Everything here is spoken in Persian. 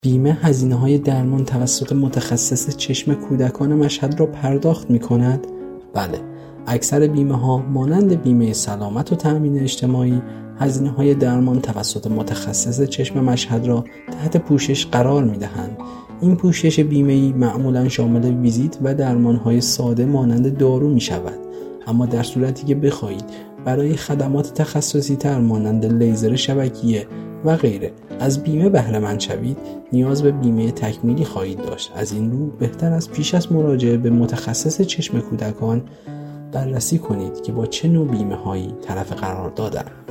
بیمه هزینه‌های درمان توسط متخصص چشم کودکان مشهد را پرداخت می‌کند؟ بله، اکثر بیمه‌ها مانند بیمه سلامت و تأمین اجتماعی هزینه‌های درمان توسط متخصص چشم مشهد را تحت پوشش قرار می‌دهند. این پوشش بیمه‌ای معمولاً شامل ویزیت و درمان‌های ساده مانند دارو می‌شود، اما در صورتی که بخواهید برای خدمات تخصصی‌تر مانند لیزر شبکیه و غیره از بیمه بهره مند شوید، نیاز به بیمه تکمیلی خواهید داشت. از این رو بهتر است پیش از مراجعه به متخصص چشم کودکان بررسی کنید که با چه نوع بیمه‌هایی طرف قرار دادند.